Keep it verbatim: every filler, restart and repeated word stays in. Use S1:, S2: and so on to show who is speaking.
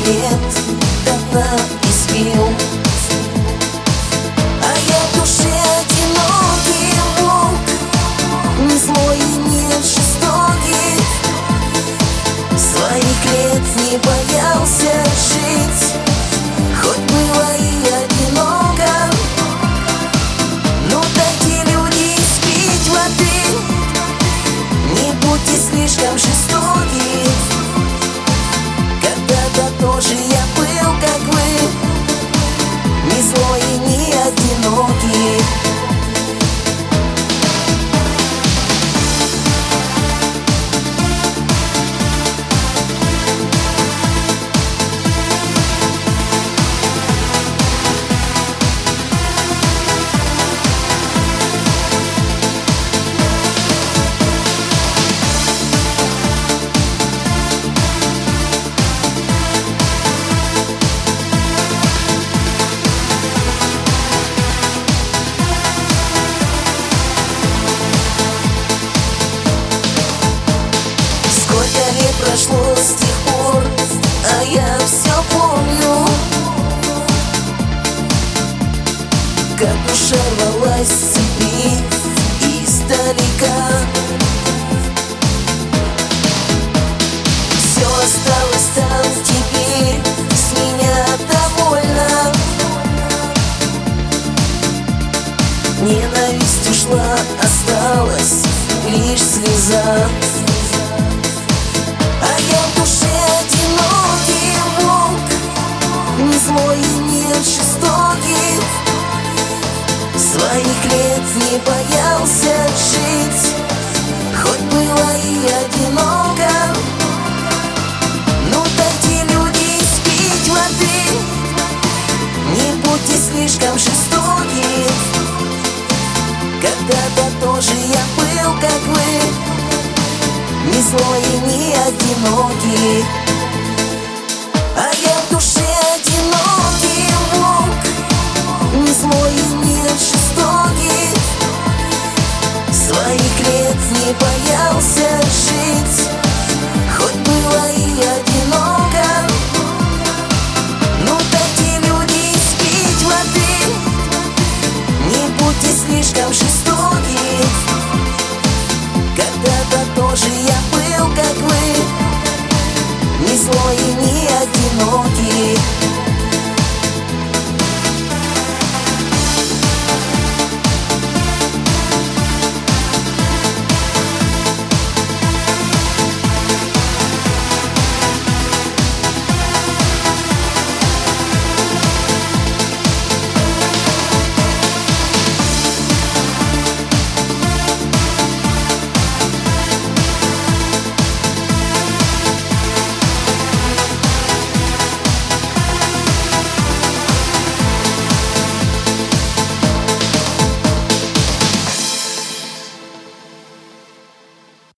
S1: лет давно избил. А я в душе одинокий волк, не злой и не жестокий. Своих лет не боялся жить, хоть было и одиноко. Ну дайте, люди, испить воды, не будьте слишком жестоки. Когда-то тоже я был, как вы, не злой и не одинокий. Прошло с тех пор, а я все помню, как душа рвалась с цепи издалека. Все осталось там теперь, с меня довольно. Ненависть ушла, осталась лишь слеза. А я в душе одинокий волк, не злой и не жестокий. Своих лет не боялся жить, хоть было и одиноко. Ну дайте, люди, испить воды, не будьте слишком жестоки. Когда-то тоже я был, как вы, не злой и не одинокий. А я в душе одинокий волк, не злой и не жестокий. Своих лет не боялся жить, хоть было и одиноко. Ну дайте, люди, испить воды, не будьте слишком жестоки. Когда-то тоже я был, как вы, не злой и не одинокий.